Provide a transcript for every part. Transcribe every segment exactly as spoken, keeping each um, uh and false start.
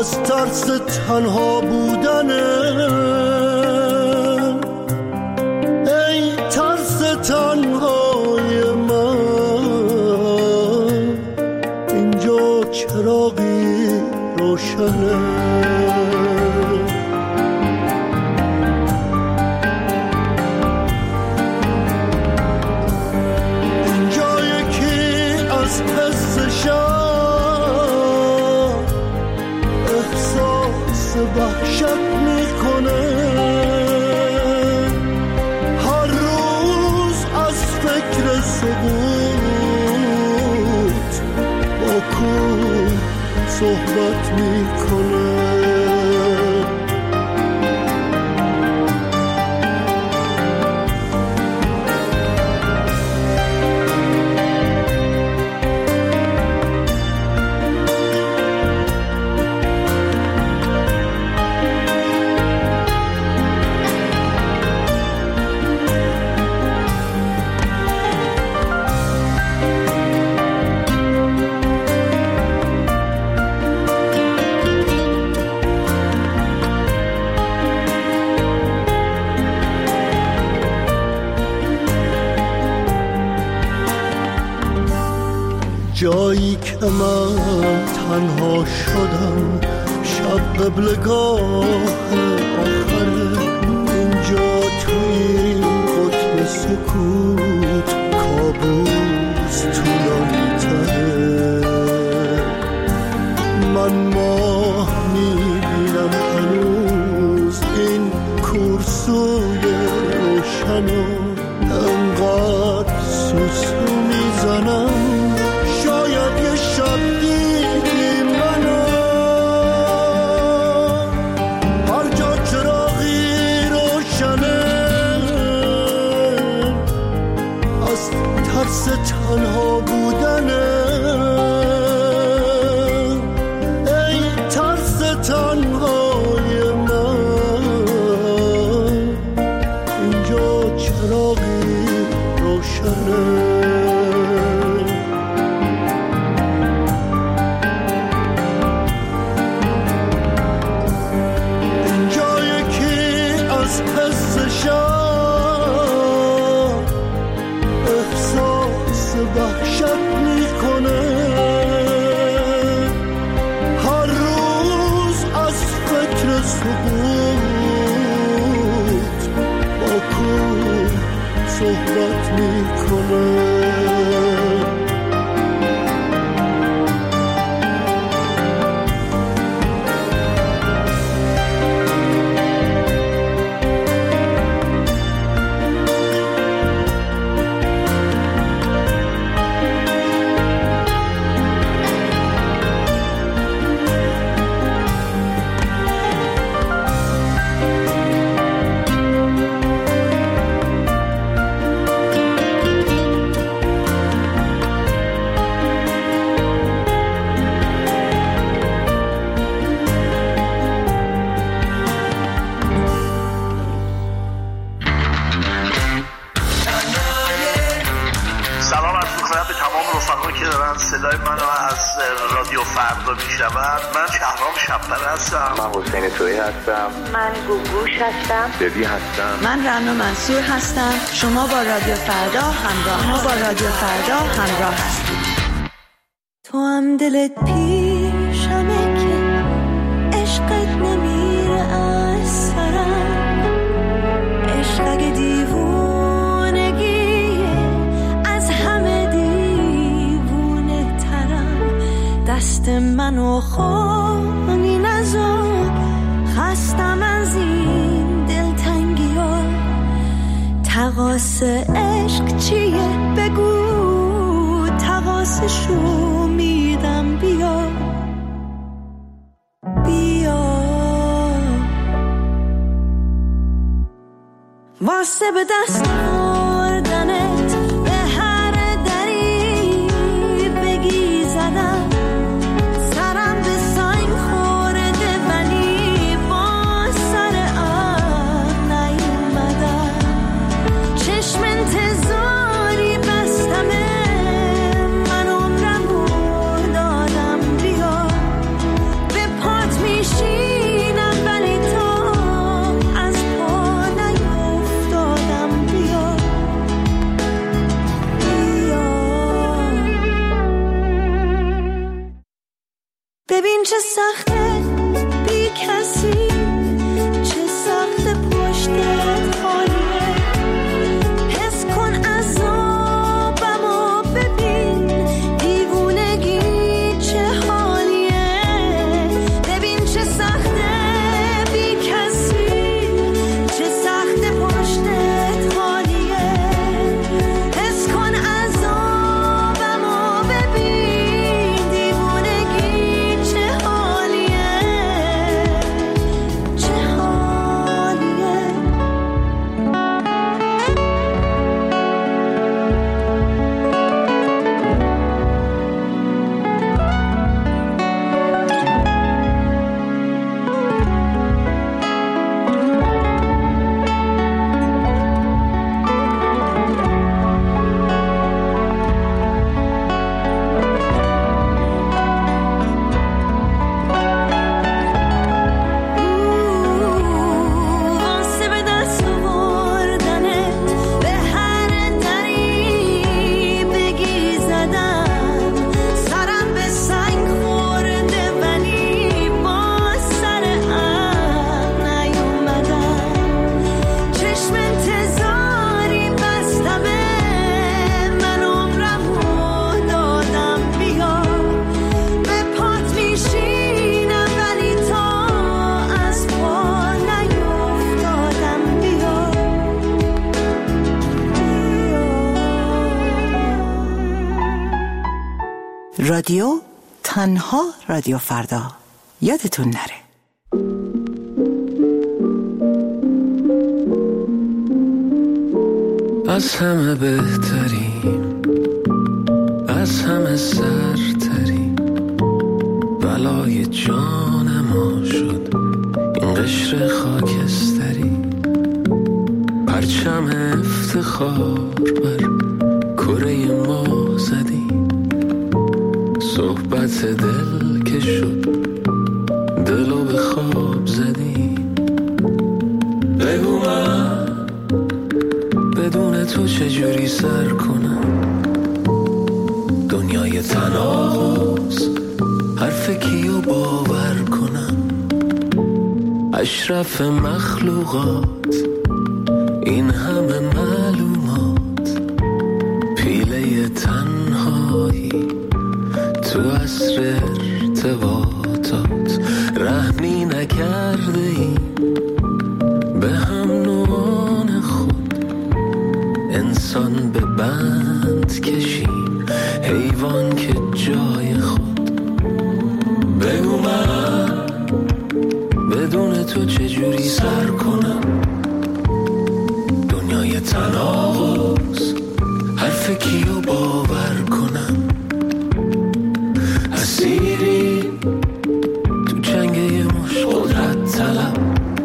از ترس تنها بودنه، ای ترس تنهای من، اینجا چراغی روشنه. وحشت میکنه، هر روز از فکر سقوط با کوه صحبت میکنه. جایی که من تنها شدم، شب قبلگاه آخره، اینجا توی قطب سکوت کابوس طولانی تره. من ماه میبینم هنوز این کورسوی روشنو، انقدر سوسو میزنم شاید یه شب دیدی منو، هر جا چراغی روشنه، از ترس تنها بودنه، ای ترس تنهای من، اینجا چراغی روشنه. وحشت میکنه، هر روز از فکر سقوط با کوه صحبت میکنه. صدای منو از رادیو فردا میشنوند. من شهرام شب‌پره هستم. من حسین تویی هستم. من گوگوش هستم. دبی هستم. من رنا منصور هستم. شما با رادیو فردا همراه ما با رادیو فردا همراه هستید. تو هم دلت پیشمه که عشقت نمیره از سرم، عشق اگه دیوونگیه از همه دیوونه ترم، دست منو خونی نذار، خستم از این دلتنگی ها، تقاس عشق چیه بگو، تقاسشو میدم، بیا بیا واسه به دست آوردنت به هر دری بگی زدم، سرم به سنگ خورده ولی با سر آب نیومدم، چشم انتظاری بستمه، من عمرم رو دادم، بیا به پات می ببین چه سخته بی کسی، چه سخته پشتت خالیه. حس کن عذابمو ببین، دیوونگی چه حالیه. ببین چه سخته بی کسی، چه سخته پشتت خالیه. حس کن عذابمو ببین، دیوونگی چه حالیه، چه حالیه. واسه به دست آوردنت به هر دری بگی زدم. سرم به سنگ خورده ولی با سر هم نیومدم. چشم انتظاری بستمه، من عمرمو دادم بیا. به پات میشینم ولی تا از پا نیفتادم بیا. رادیو تنها رادیو فردا، یادتون نره. از همه بهتریم، از همه سرتریم، بلای جان ما شد این قشر خاکستری. پرچم افتخار بر کره ما زدیم، صحبت دل که شد دلو به خواب زدیم. بگو من بدون تو چجوری سر کنم، دنیای تناقض حرف کیو باور کنم. اشرف مخلوقات این همه معلومات، پیله تنهایی تو عصر ارتباطات. رحمی نکرده ایم به هم نوعان خود، انسان به بند کشیم حیوان که جای خود. بگو من بدون تو چجوری سر کنم، دنیای تناقض حرف کیو باور کنم. اسیری تو جنگ یه مش قدرت طلب،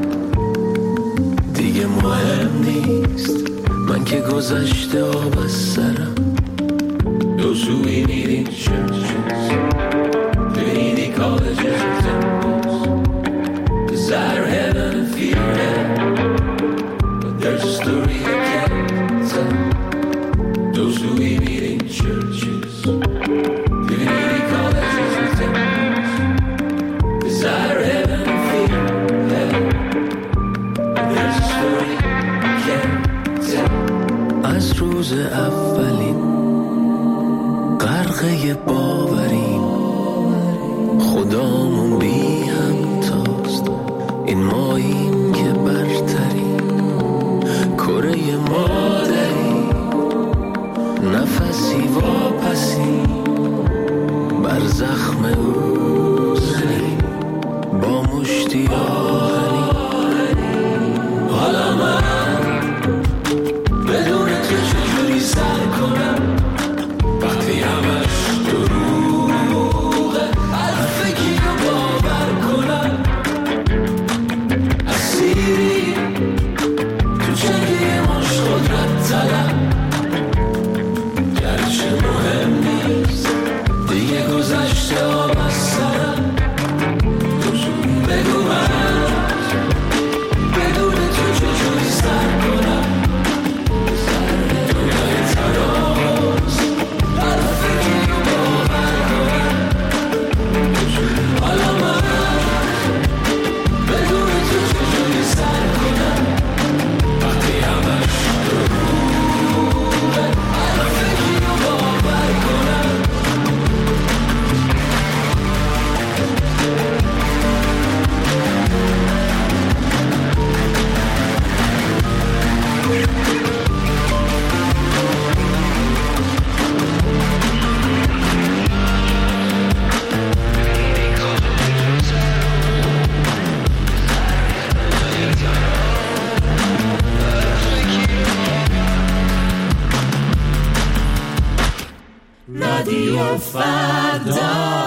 دیگه مهم نیست من که گذشته آب از سرم. Those who we need in churches, community colleges and temples, desire heaven and fear hell, but there's a story I can't tell. Those who we meet in churches, community colleges and temples, desire heaven and fear hell, but there's a story I can't tell. از روز اولین غرقه باوریم، خدامون بی همتاست، این ماییم که برتریم. کره مادری نفسی واپسی، بر زخم او زنیم با مشتی آهنی. حالا من بدون تو چجوری سر کنم، وقتی همش دروغه حرف کیو باور کنم. اسیری تو جنگ یه مش قدرت طلب، گرچه مهم نیست دیگه گذشته آب از سرم. بگو من بدون تو چجوری سر کنم، دنیای تناقض حرف کیو باور کنم. حالا فردا.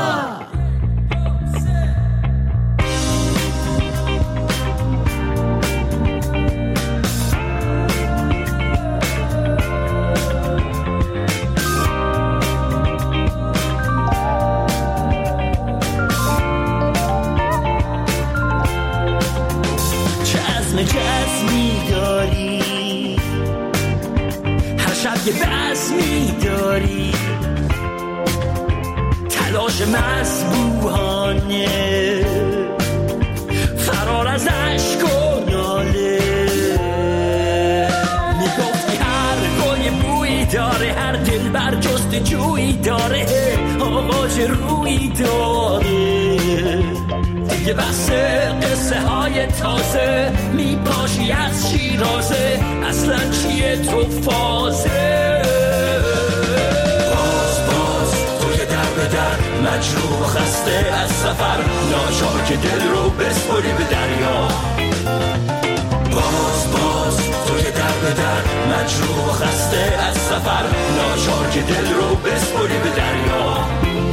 جسمی داری، هر شب یه بسمی داری، تلاش مسبوحانه فرار از عشق و ناله. میگفتی هر گل یه بویی داره، هر دل بر جست جویی داره، آغاز رویی داره. دیگه بسه قصه های تازه، میپاشی از شیرازه، اصلا چیه تو فازه. باز باز توی در به در، مجروح و خسته از سفر، ناچار که دل رو بسپری به دریا. باز باز توی در به در، مجروح و خسته از سفر، ناچار که دل رو بسپری به دریا.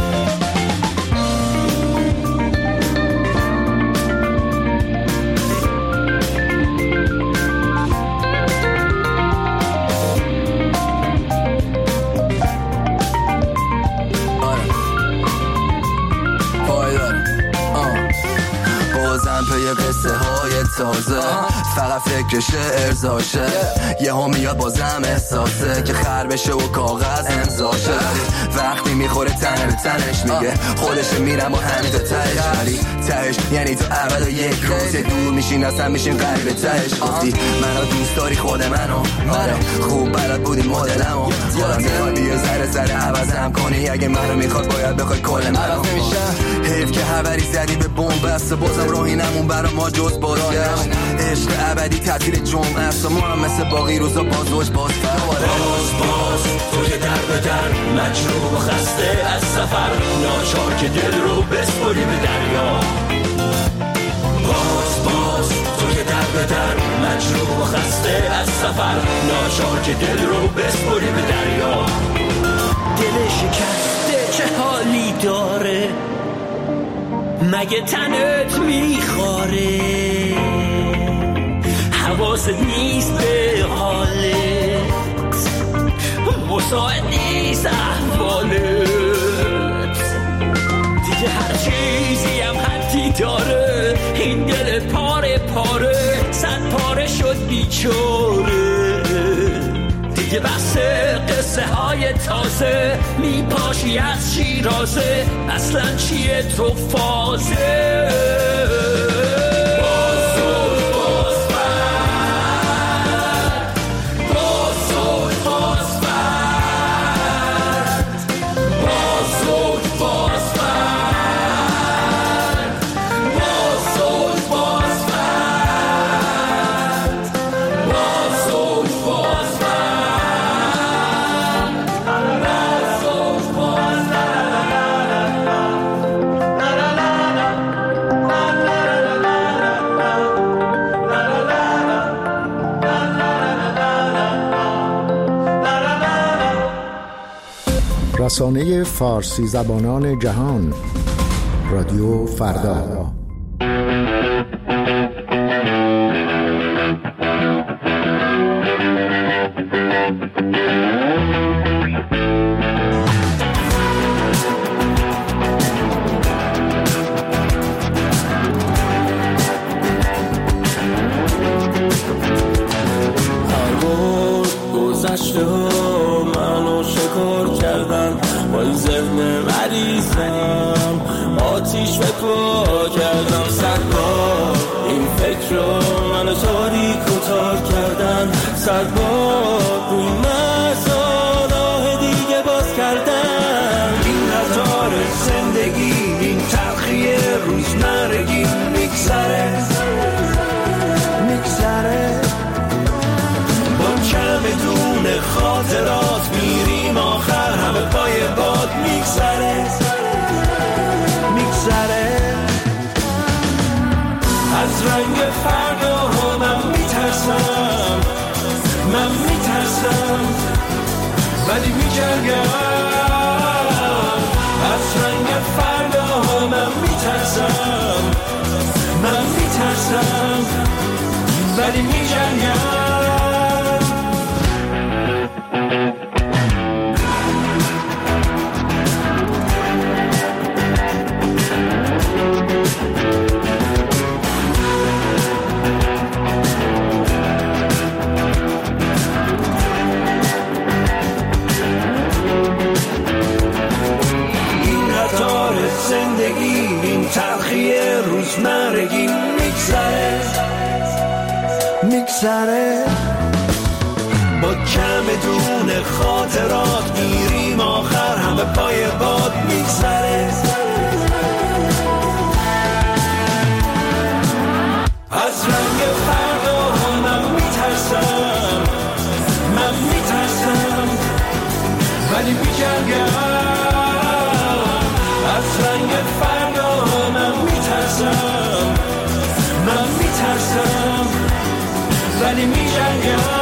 پی قصه های تازه، فقط فکر شعر زاشه، یه ها میاد بازم احساسه که خر بشه و کاغذ امضاشه. وقتی میخوره تنه به تنش میگه خودش میرم و همین تا تهش، ولی تهش یعنی تو اول و یک روز دور میشین اصلا میشین قریب تهش. گفتی منو دوست داری خود منو، آره خوب بلد بودی مدلمو، خودم میخواد یه ذره ذره عوضم کنی، اگه منو میخواد باید بخوای کل منو. حیف که خبری زدی به بمب بسته، بازم راهی نمون برا ما جز باران نمون. عشق ابدی تعطیل جمعه است و ما هم مثل باقی روزا بازوش باز فراره. باز باز توی در به در، مجروح و خسته از سفر، ناچار که دل رو بسپری به دریا. باز باز توی در به در، مجروح و خسته از سفر، ناچار که دل رو بسپری به دریا. دل شکسته چه حالی داره، مگه تنت میخواره، حواست نیست به حالت، مساعد نیست احوالت. دیگه هر چیزی هم حدی داره، این دل پاره پاره صد پاره شد بیچاره. دیگه بسه قصه های تازه، میپاشی از شیرازه، اصلا چیه تو فازه. رسانه فارسی زبانان جهان، رادیو فردا. آتیش به پا کردم صد بار، این فکر رو منو تاریک و تار کردن، صد بار روی مرزا راه دیگه باز کردن. این قطار زندگی، این تلخی روزمرگی میگذره میگذره، با چمدون خاطرات میریم آخر همه پای باد میگذره میگذره. از رنگ فردا من میترسم، من میترسم ولی میجنگم. از رنگ فردا من میترسم، من میترسم ولی میجنگم. روزمرگی میگذره میگذره با کم دون خاطرات میریم آخر همه پای باد میگذره. از رنگ فردا من میترسم، من میترسم ولی میجنگم. از رنگ فردا من میترسم، من میترسم ولی میجنگم.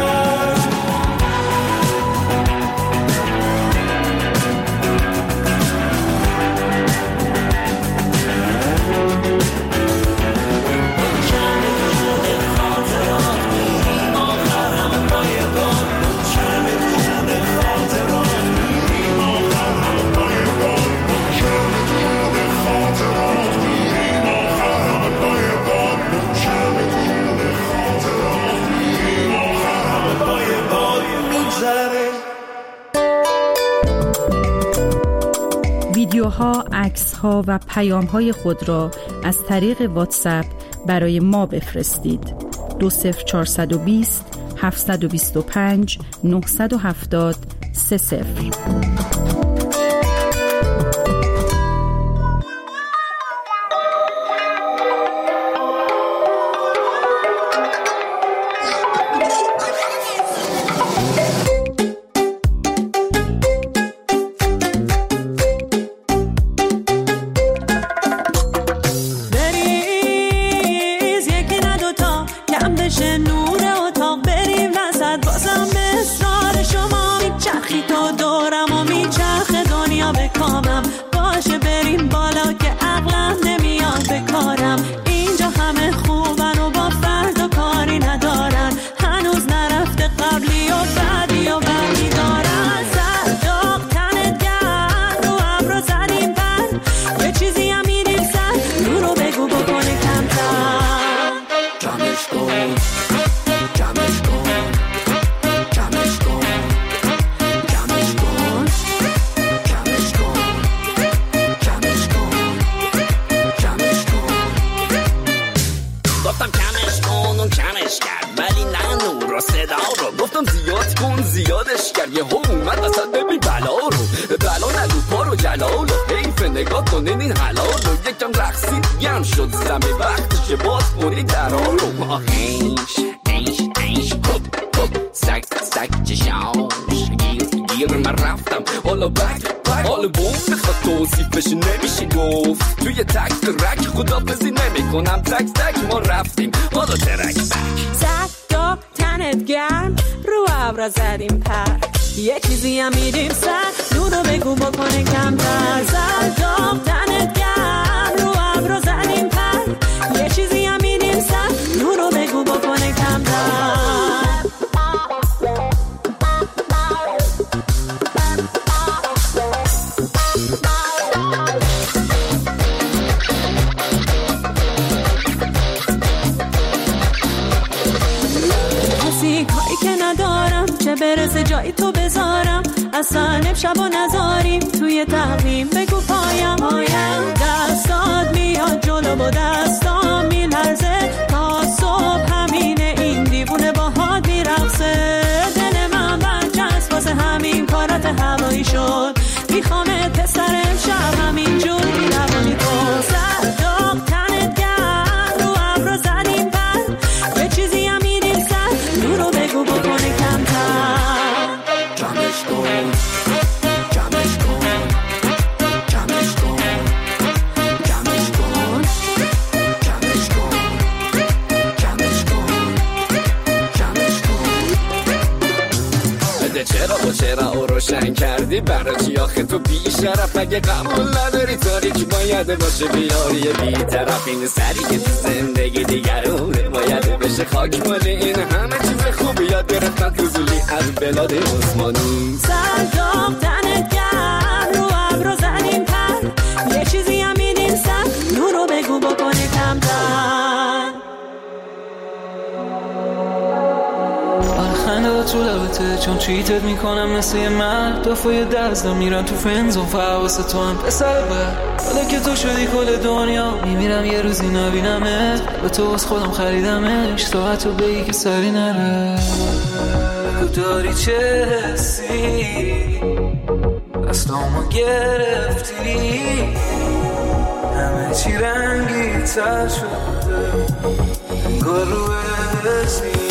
ویدیوها، عکس‌ها و پیام‌های خود را از طریق واتساپ برای ما بفرستید. دو صفر چهارصد و بیست هفتصد و بیست و پنج نهصد و هفتاد سه صفر. زدیم پر یه چیزی هم میدیم سر نورو بگو بکنه کمتر. زد داغ تنت گرم رو ابرو زدیم پر یه چیزی هم میدیم سر نورو بگو بکنه کمتر. برسه جایی تو بذارم اصلا امشب و نذاریم توی تقویم بگو پایم پایم. دستات میاد جلو و دستام میلرزه تا صبح همینه این دیوونه باهات میرقصه. دل من برچسب واسه همین کارات هوایی شد میخوامت پسر امشب همین جور بیروانی کن. زد داغ تنت گرم رو ابرو زدیم پر یه چیزی هم میدیم سر نورو بگو بکنه کمتر. جمعش کن جمعش کن جمعش کن زنگ کردی برای آخه تو بی شرف. اگه قبول نداری تاریکی باید باشه بیاری بی طرف. این سری که تو زندگی دیگرونه باید بشه خاک مال این همه چیز خوبی یاد گرفتن فضولی از بلاد عثمانی. سرداب تنت گرم رو ابرو زنین پر یه چیزی هم میدین سر نورو بگو بکنی کم تر. خنده تو لبته چون چیتت میکنم مثل یه مرد. دفعه دستم میرن تو فنزون فواسه تو هم پسر بر. حالا که تو شدی کل دنیا میمیرم یه روزی نبینمت. به تو از خودم خریدمش تا تو بگی که سری نره. بگو داری چه حسی دستامو گرفتی همه چی رنگی تر شده انگار رو حسی.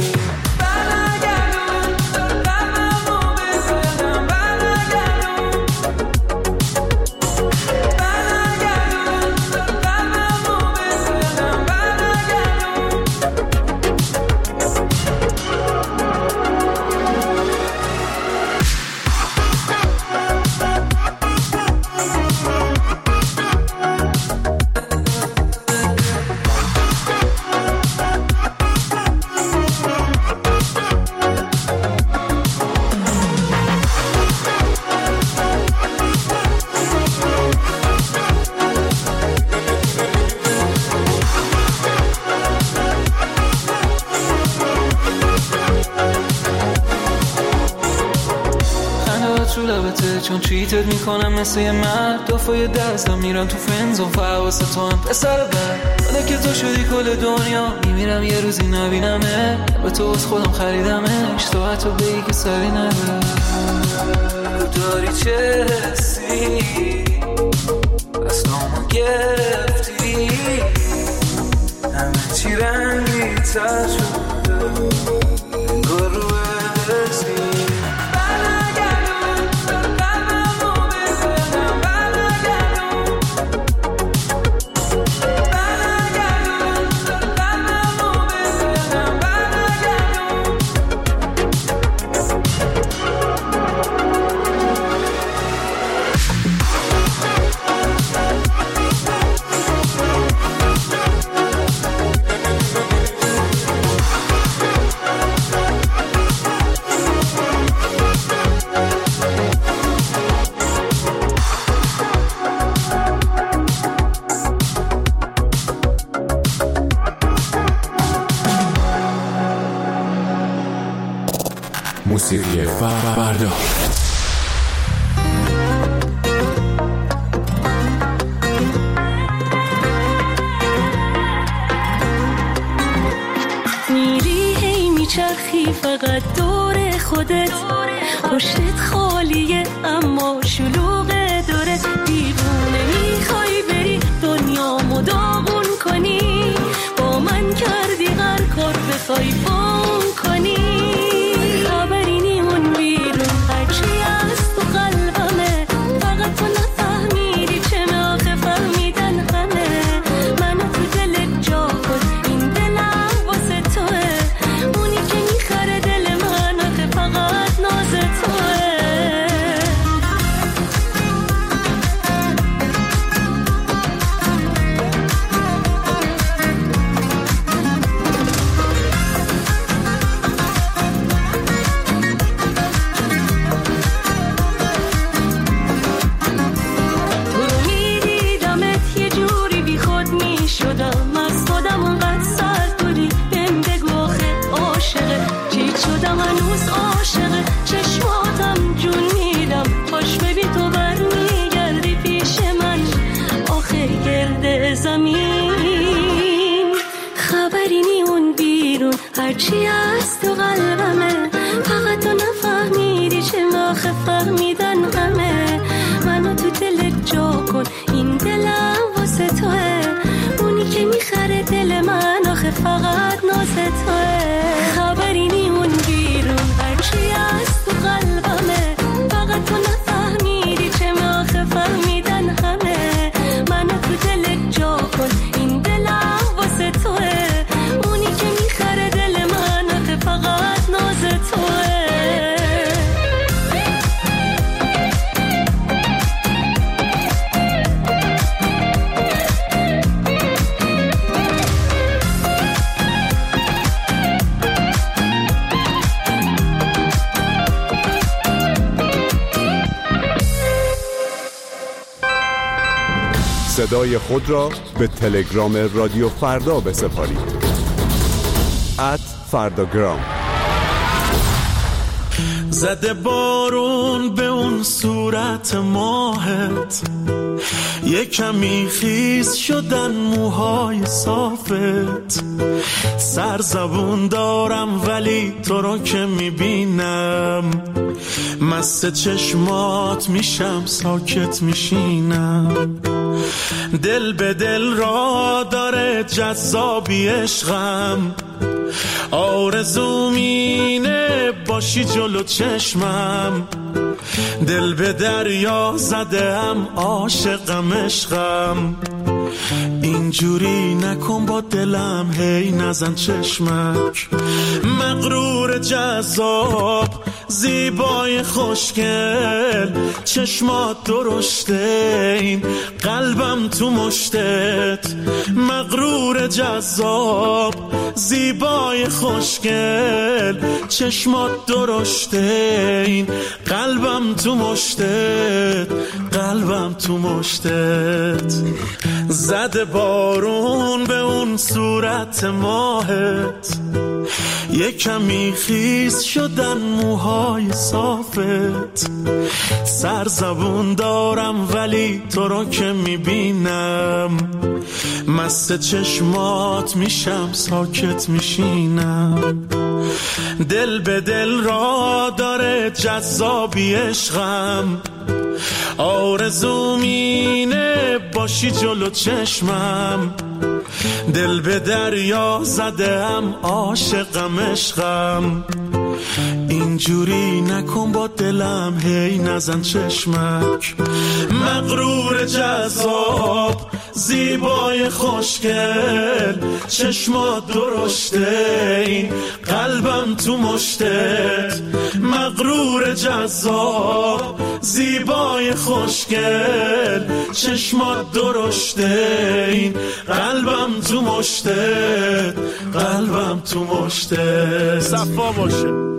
چون چیتت میکنم مثل یه مرد. دفعه دستم میرم تو فنزون فواسه تو هم پسر بر. حالا که تو شدی کل دنیا میمیرم یه روزی نبینمه. به تو از خودم خریدمش تو حتی بگی که سری نره. داری چه حسی دستامو گرفتی همه چی رنگی تر شده انگار رو حسی. موسیقی فردا. میری هی میچرخی فقط دور خودت پشتت خالیه اما شلوغه دورت. دیوونه میخوای بری دنیامو داغون کنی با من کردی هر کار بخوای بام کنی. هرچی از تو قلبمه فقط تو نفهمیدی چه واخه فهمیدن همه. منو تو دلت جا کن این دلم واسه توه. اونی که میخره دل من آخه فقط ناز توه. خبری نی اون بیرون هرچی از تو قلبمه فقط تو نفهمیدی چه واخه فهمیدن همه. منو تو دلت جا کن این دلم واسه توه. اونی که میخره دل من آخه فقط ناز توه. صدای خود را به تلگرام رادیو فردا بسپارید. ات فرداگرام. زده بارون به اون صورت ماهت، یه کمی خیس شدن موهای صافت. سرزبون دارم ولی تو رو که میبینم، مست چشمات میشم ساکت میشینم. دل به دل را داره جذابی عشقم، آرزوم اینه باشی جلو چشمم. دل به دریا زدم عاشقم عشقم، اینجوری نکن با دلم هی نزن چشمک. مغرور جذاب زیبای خوشگل، چشمات درشته این قلبم تو مشتت. مغرور جذاب زیبای خوشگل، چشمات درشته این قلبم تو مشتت. قلبم تو مشتت. زده بارون به اون صورت ماهت، یه کمی خیس شدن موهای صافت. سرزبون دارم ولی تو رو که میبینم، مست چشمات میشم ساکت میشینم. دل به دل را داره جذابی عشقم، آرزوم اینه باشی جلو چشمم. دل به دریا زدم عاشقم عشقم، اینجوری نکن با دلم هی نزن چشمک. مغرور جذاب زیبای خوشگل، چشمات درشته این قلبم تو مشتت. مغرور جذاب زیبای خوشگل، چشمات درشته این قلبم تو مشتت. قلبم تو مشتت. صفا باشه.